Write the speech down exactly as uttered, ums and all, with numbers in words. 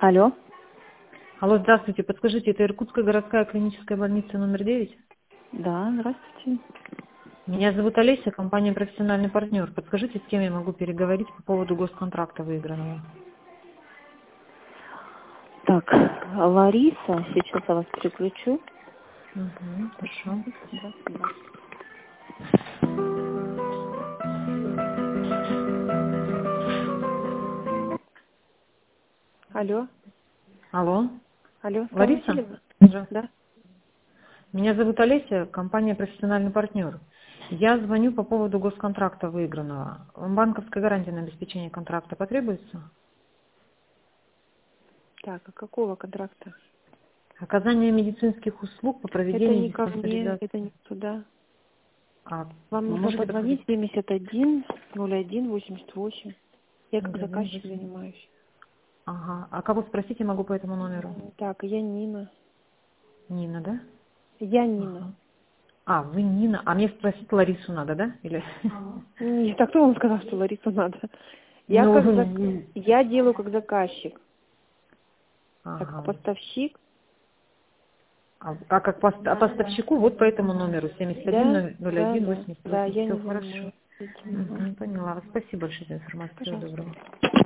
Алло. Алло, здравствуйте. Подскажите, это Иркутская городская клиническая больница номер девять? Да, здравствуйте. Меня зовут Олеся, компания «Профессиональный партнер». Подскажите, с кем я могу переговорить по поводу госконтракта выигранного? Так, Лариса, сейчас я вас переключу. Угу, хорошо. Да, да. Алло, Алло, алло, Стала Лариса? Васильевна? Здравствуйте. Да. Меня зовут Олеся, компания «Профессиональный партнер». Я звоню по поводу госконтракта выигранного. Вам банковская гарантия на обеспечение контракта потребуется? Так, а какого контракта? Оказание медицинских услуг по Это проведению не ко мне, диспансеризации. это не туда. А, Вам вы нужно можете позвонить подсказать? семьдесят один ноль один восемьдесят восемь. Я как ноль один заказчик восемь. занимаюсь. Ага. А кого спросить я могу по этому номеру? Так, я Нина. Нина, да? Я Нина. Ага. А, вы Нина. А мне спросить Ларису надо, да? Или? Нет, а кто вам сказал, что Ларису надо? Я Ну, как зак... м, я делаю как заказчик, а как ага. поставщик. А, а как пост- а поставщику вот по этому номеру семьдесят один Да, ноль да, один да, восемьдесят да, восемь. я Все не хорошо. занимаюсь этим. Ага. Мгм, поняла. Спасибо большое за информацию. Всего Пожалуйста. доброго.